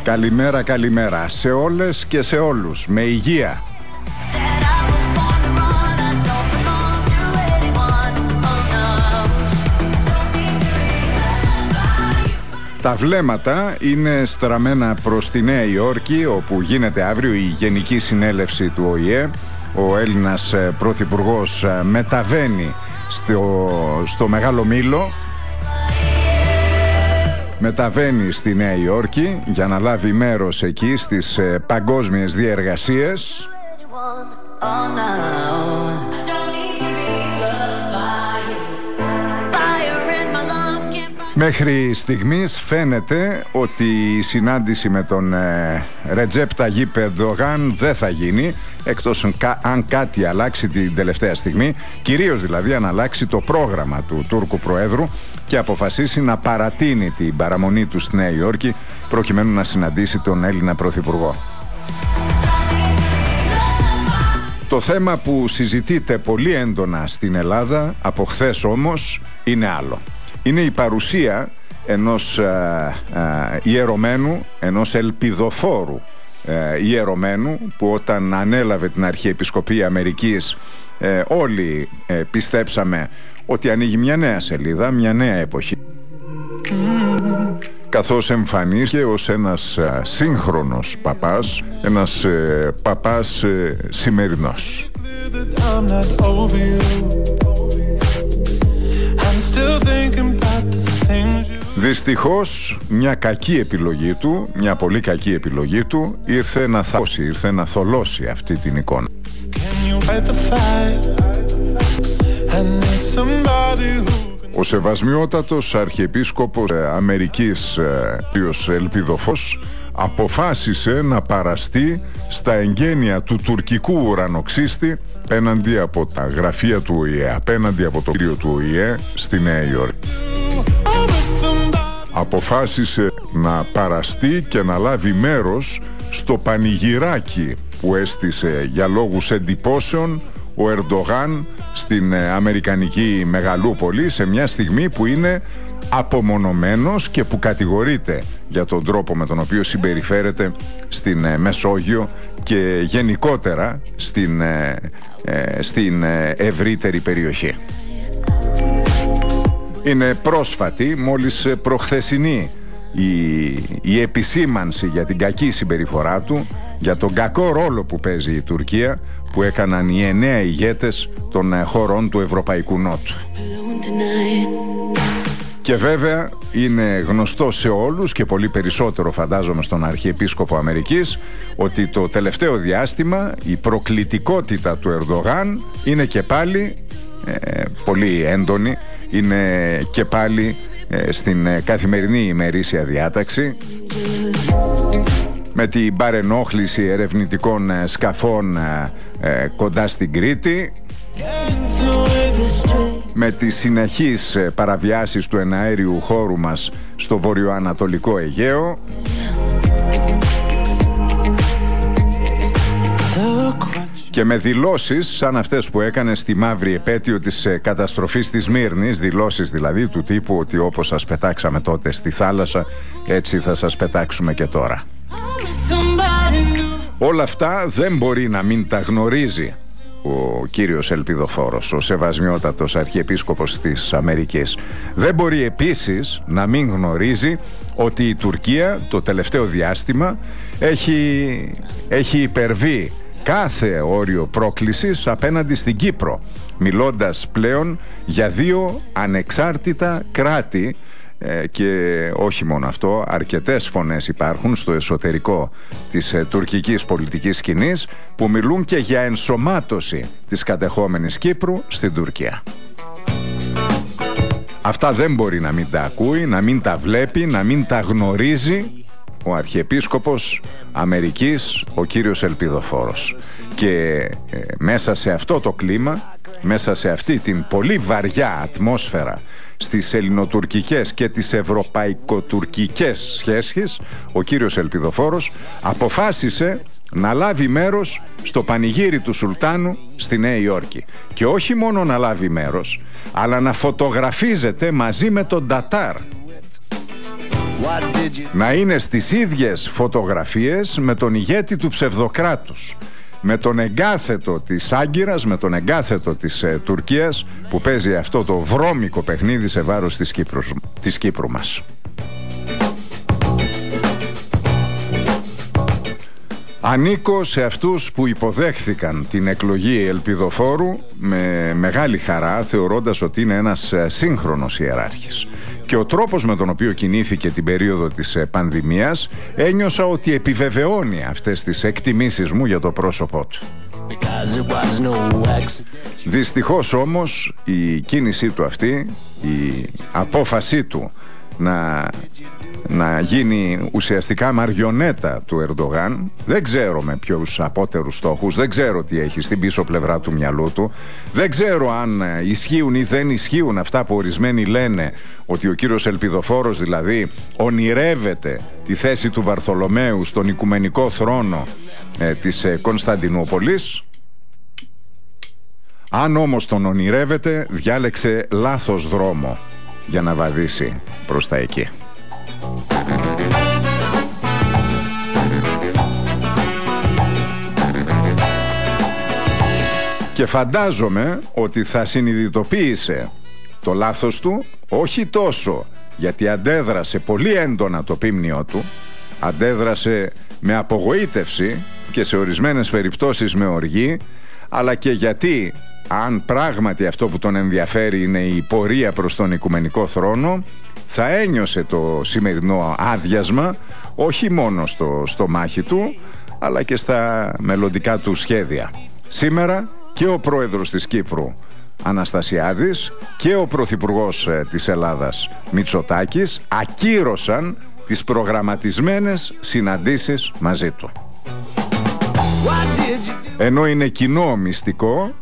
Καλημέρα, καλημέρα σε όλες και σε όλους. Με υγεία. Τα βλέμματα είναι στραμμένα προς τη Νέα Υόρκη, όπου γίνεται αύριο η Γενική Συνέλευση του ΟΗΕ. Ο Έλληνας Πρωθυπουργός μεταβαίνει στο Μεγάλο Μήλο. Μεταβαίνει στη Νέα Υόρκη για να λάβει μέρος εκεί στις παγκόσμιες διεργασίες. Μέχρι στιγμής φαίνεται ότι η συνάντηση με τον Ρετζέπ Ταγίπ Ερντογάν δεν θα γίνει, εκτός αν κάτι αλλάξει την τελευταία στιγμή, κυρίως δηλαδή αν αλλάξει το πρόγραμμα του Τούρκου Προέδρου και αποφασίσει να παρατείνει την παραμονή του στη Νέα Υόρκη προκειμένου να συναντήσει τον Έλληνα Πρωθυπουργό. Το θέμα που συζητείται πολύ έντονα στην Ελλάδα από χθες όμως είναι άλλο. Είναι η παρουσία ενός ιερωμένου, ενός ελπιδοφόρου ιερωμένου, που όταν ανέλαβε την Αρχιεπισκοπή Αμερικής όλοι πιστέψαμε ότι ανοίγει μια νέα σελίδα, μια νέα εποχή, καθώς εμφανίστηκε ως ένας σύγχρονος παπάς, ένας παπάς σημερινός. Δυστυχώς μια κακή επιλογή του, μια πολύ κακή επιλογή του ήρθε να θώσει, ήρθε να θολώσει αυτή την εικόνα. Ο σεβασμιότατος Αρχιεπίσκοπος Αμερικής κ. Ελπιδοφόρος αποφάσισε να παραστεί στα εγγένεια του τουρκικού ουρανοξύστη απέναντι από τα γραφεία του ΟΗΕ, απέναντι από το κτίριο του ΟΗΕ στη Νέα Υόρκη. Αποφάσισε να παραστεί και να λάβει μέρος στο πανηγυράκι που έστησε για λόγους εντυπώσεων ο Ερντογάν στην αμερικανική μεγαλούπολη, σε μια στιγμή που είναι απομονωμένος και που κατηγορείται για τον τρόπο με τον οποίο συμπεριφέρεται στην Μεσόγειο και γενικότερα στην ευρύτερη περιοχή. Είναι πρόσφατη, μόλις προχθεσινή, η επισήμανση για την κακή συμπεριφορά του, για τον κακό ρόλο που παίζει η Τουρκία, που έκαναν οι 9 ηγέτες των χωρών του Ευρωπαϊκού Νότου. Και βέβαια είναι γνωστό σε όλους και πολύ περισσότερο φαντάζομαι στον Αρχιεπίσκοπο Αμερικής ότι το τελευταίο διάστημα η προκλητικότητα του Ερντογάν είναι και πάλι πολύ έντονη, είναι και πάλι στην καθημερινή ημερήσια διάταξη, με την παρενόχληση ερευνητικών σκαφών κοντά στην Κρήτη, με τις συνεχείς παραβιάσεις του εναέριου χώρου μας στο βορειοανατολικό Αιγαίο, και με δηλώσεις σαν αυτές που έκανε στη μαύρη επέτειο της καταστροφής της Σμύρνης, δηλώσεις δηλαδή του τύπου ότι όπως σας πετάξαμε τότε στη θάλασσα, έτσι θα σας πετάξουμε και τώρα. Όλα αυτά δεν μπορεί να μην τα γνωρίζει ο κύριος Ελπιδοφόρος, ο σεβασμιότατος Αρχιεπίσκοπος της Αμερικής. Δεν μπορεί επίσης να μην γνωρίζει ότι η Τουρκία το τελευταίο διάστημα έχει υπερβεί κάθε όριο πρόκλησης απέναντι στην Κύπρο, μιλώντας πλέον για 2 ανεξάρτητα κράτη, και όχι μόνο αυτό, αρκετές φωνές υπάρχουν στο εσωτερικό της τουρκικής πολιτικής σκηνής που μιλούν και για ενσωμάτωση της κατεχόμενης Κύπρου στην Τουρκία. Αυτά δεν μπορεί να μην τα ακούει, να μην τα βλέπει, να μην τα γνωρίζει ο Αρχιεπίσκοπος Αμερικής, ο κύριος Ελπιδοφόρος. Και μέσα σε αυτό το κλίμα, μέσα σε αυτή την πολύ βαριά ατμόσφαιρα στις ελληνοτουρκικές και τις ευρωπαϊκοτουρκικές σχέσεις, ο κύριος Ελπιδοφόρος αποφάσισε να λάβει μέρος στο πανηγύρι του Σουλτάνου στη Νέα Υόρκη. Και όχι μόνο να λάβει μέρος, αλλά να φωτογραφίζεται μαζί με τον Τατάρ. να είναι στις ίδιες φωτογραφίες με τον ηγέτη του ψευδοκράτους, με τον εγκάθετο της Άγκυρας, με τον εγκάθετο της Τουρκίας, που παίζει αυτό το βρώμικο παιχνίδι σε βάρος της Κύπρου μας. Ανήκω σε αυτούς που υποδέχθηκαν την εκλογή Ελπιδοφόρου με μεγάλη χαρά, θεωρώντας ότι είναι ένας σύγχρονος ιεράρχης. Και ο τρόπος με τον οποίο κινήθηκε την περίοδο της πανδημίας, ένιωσα ότι επιβεβαιώνει αυτές τις εκτιμήσεις μου για το πρόσωπό του. Δυστυχώς όμως η κίνησή του αυτή, η απόφασή του να γίνει ουσιαστικά μαριονέτα του Ερντογάν, δεν ξέρω με ποιους απότερους στόχους, δεν ξέρω τι έχει στην πίσω πλευρά του μυαλού του, δεν ξέρω αν ισχύουν ή δεν ισχύουν αυτά που ορισμένοι λένε, ότι ο κύριος Ελπιδοφόρος δηλαδή ονειρεύεται τη θέση του Βαρθολομαίου στον οικουμενικό θρόνο της Κωνσταντινούπολης. Αν όμως τον ονειρεύεται, διάλεξε λάθος δρόμο για να βαδίσει προς τα εκεί. Και φαντάζομαι ότι θα συνειδητοποίησε το λάθος του, όχι τόσο γιατί αντέδρασε πολύ έντονα το πίμνιο του, αντέδρασε με απογοήτευση και σε ορισμένες περιπτώσεις με οργή, αλλά και γιατί αν πράγματι αυτό που τον ενδιαφέρει είναι η πορεία προς τον οικουμενικό θρόνο, θα ένιωσε το σημερινό άδειασμα όχι μόνο στο στομάχι του, αλλά και στα μελλοντικά του σχέδια. Σήμερα και ο πρόεδρος της Κύπρου Αναστασιάδης και ο πρωθυπουργός της Ελλάδας Μητσοτάκης ακύρωσαν τις προγραμματισμένες συναντήσεις μαζί του. Ενώ είναι κοινό μυστικό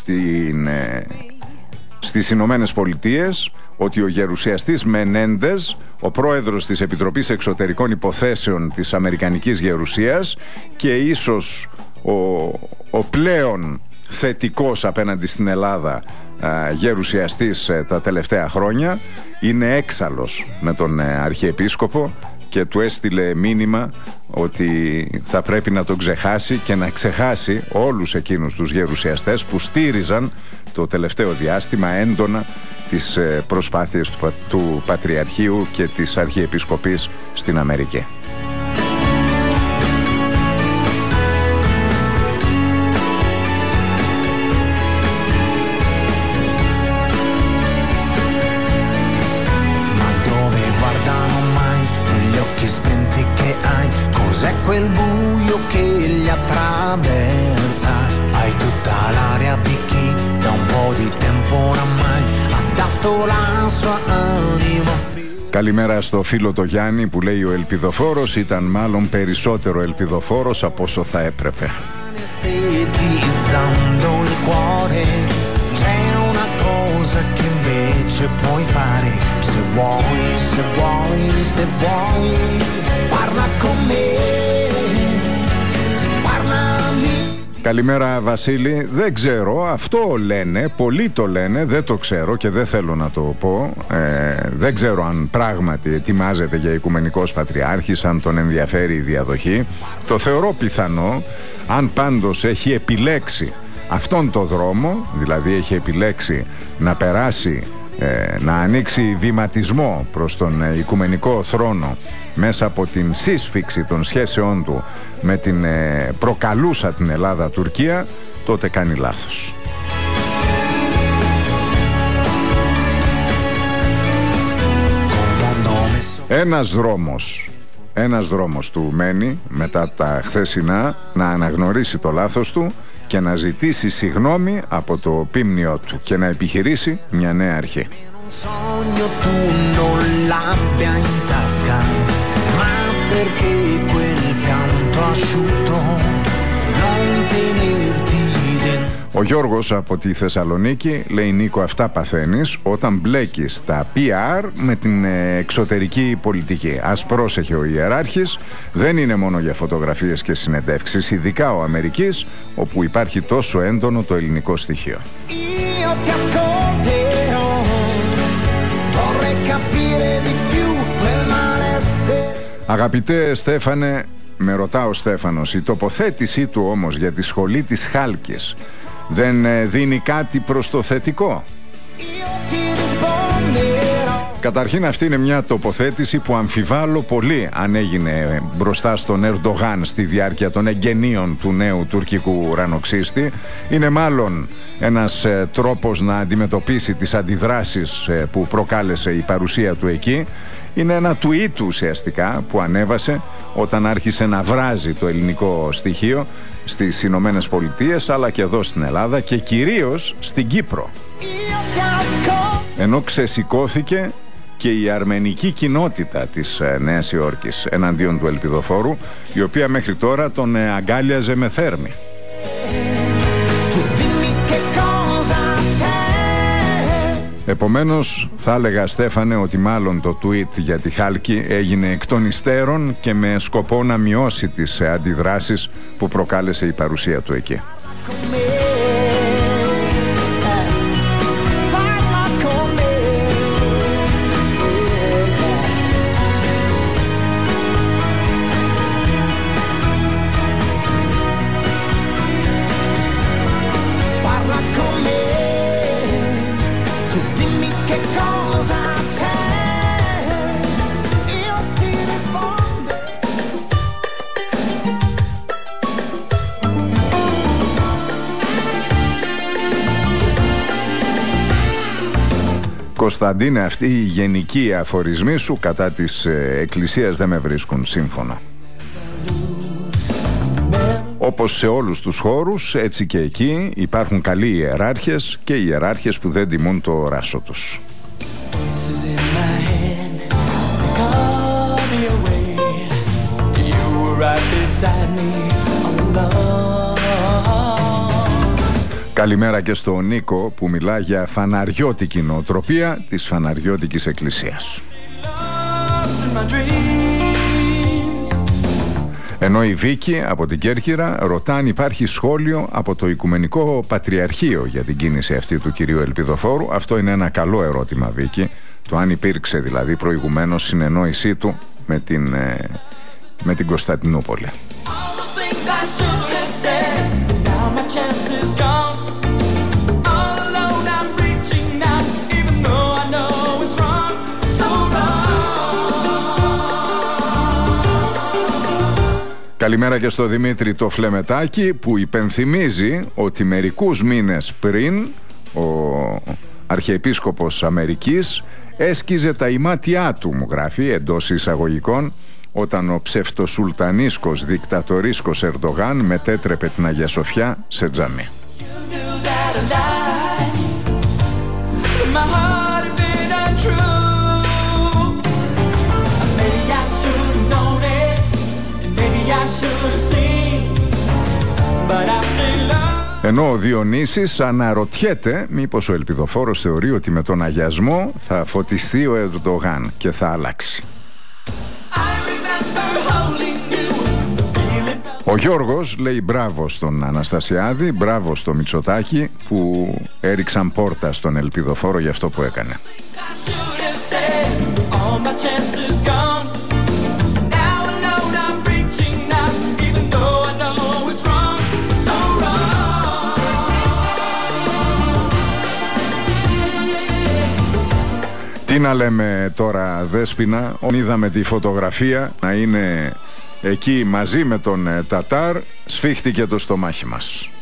στις Ηνωμένες Πολιτείες ότι ο γερουσιαστής Μενέντες, ο πρόεδρος της Επιτροπής Εξωτερικών Υποθέσεων της Αμερικανικής Γερουσίας και ίσως ο πλέον θετικός απέναντι στην Ελλάδα γερουσιαστής τα τελευταία χρόνια, είναι έξαλλος με τον Αρχιεπίσκοπο και του έστειλε μήνυμα ότι θα πρέπει να τον ξεχάσει και να ξεχάσει όλους εκείνους τους γερουσιαστές που στήριζαν το τελευταίο διάστημα έντονα τις προσπάθειες του Πατριαρχείου και της Αρχιεπισκοπής στην Αμερική. Quel buio che li attraversa, hai tutta l'aria di chi da un po' di tempo oramai ha dato la sua anima. Καλημέρα στο φίλο το Γιάννη που λέει ο Ελπιδοφόρος ήταν μάλλον περισσότερο ελπιδοφόρος από όσο θα έπρεπε. Estetizzando il cuore c'è una cosa che invece puoi fare, se vuoi, se vuoi, se vuoi, parla con me. Καλημέρα Βασίλη, δεν ξέρω, αυτό λένε, πολλοί το λένε, δεν το ξέρω και δεν θέλω να το πω, δεν ξέρω αν πράγματι ετοιμάζεται για οικουμενικός πατριάρχης, αν τον ενδιαφέρει η διαδοχή, το θεωρώ πιθανό, αν πάντως έχει επιλέξει αυτόν τον δρόμο, δηλαδή έχει επιλέξει να περάσει, να ανοίξει βηματισμό προς τον οικουμενικό θρόνο μέσα από την σύσφιξη των σχέσεών του με την προκαλούσα την Ελλάδα Τουρκία, τότε κάνει λάθος. Ένας δρόμος του μένει μετά τα χθεσινά, να αναγνωρίσει το λάθος του και να ζητήσει συγγνώμη από το πίμνιο του και να επιχειρήσει μια νέα αρχή. Ο Γιώργος από τη Θεσσαλονίκη λέει: Νίκο, αυτά παθαίνεις όταν μπλέκεις τα PR με την εξωτερική πολιτική. Ας πρόσεχε ο ιεράρχης, δεν είναι μόνο για φωτογραφίες και συνεντεύξεις, ειδικά ο Αμερικής, όπου υπάρχει τόσο έντονο το ελληνικό στοιχείο. Αγαπητέ Στέφανε, με ρωτά ο Στέφανος, η τοποθέτησή του όμως για τη σχολή της Χάλκης δεν δίνει κάτι προς το θετικό? Καταρχήν αυτή είναι μια τοποθέτηση που αμφιβάλλω πολύ αν έγινε μπροστά στον Ερντογάν στη διάρκεια των εγγενείων του νέου τουρκικού ουρανοξύστη. Είναι μάλλον ένας τρόπος να αντιμετωπίσει τις αντιδράσεις που προκάλεσε η παρουσία του εκεί. Είναι ένα tweet ουσιαστικά που ανέβασε όταν άρχισε να βράζει το ελληνικό στοιχείο στις Ηνωμένες Πολιτείες, αλλά και εδώ στην Ελλάδα και κυρίως στην Κύπρο. Ενώ ξεσηκώθηκε και η αρμενική κοινότητα της Νέας Υόρκης εναντίον του ελπιδοφόρου, η οποία μέχρι τώρα τον αγκάλιαζε με θέρμη. Επομένως θα έλεγα, Στέφανε, ότι μάλλον το tweet για τη Χάλκη έγινε εκ των υστέρων και με σκοπό να μειώσει τις αντιδράσεις που προκάλεσε η παρουσία του εκεί. Κωνσταντίνε, αυτοί οι γενικοί αφορισμοί σου κατά της Εκκλησίας δεν με βρίσκουν σύμφωνο. Όπως σε όλους τους χώρους, έτσι και εκεί υπάρχουν καλοί ιεράρχες και ιεράρχες που δεν τιμούν το ράσο τους. Καλημέρα και στο Νίκο που μιλά για φαναριώτικη νοοτροπία της φαναριώτικης εκκλησίας. Ενώ η Βίκη από την Κέρκυρα ρωτά αν υπάρχει σχόλιο από το Οικουμενικό Πατριαρχείο για την κίνηση αυτή του κυρίου Ελπιδοφόρου. Αυτό είναι ένα καλό ερώτημα, Βίκη. Το αν υπήρξε δηλαδή προηγουμένως συνεννόησή του με την Κωνσταντινούπολη. Καλημέρα και στο Δημήτρη το Φλεμετάκι που υπενθυμίζει ότι μερικούς μήνες πριν ο Αρχιεπίσκοπος Αμερικής έσκιζε τα ημάτια του, μου γράφει εντός εισαγωγικών, όταν ο ψευτοσουλτανίσκος δικτατορίσκος Ερντογάν μετέτρεπε την Αγία Σοφιά σε τζαμί. Ενώ ο Διονύσης αναρωτιέται μήπως ο Ελπιδοφόρος θεωρεί ότι με τον αγιασμό θα φωτιστεί ο Ερντογάν και θα αλλάξει. Ο Γιώργος λέει μπράβο στον Αναστασιάδη, μπράβο στο Μητσοτάκη που έριξαν πόρτα στον Ελπιδοφόρο για αυτό που έκανε. Τι να λέμε τώρα, Δέσποινα, είδαμε τη φωτογραφία να είναι εκεί μαζί με τον Τατάρ, σφίχτηκε το στομάχι μας.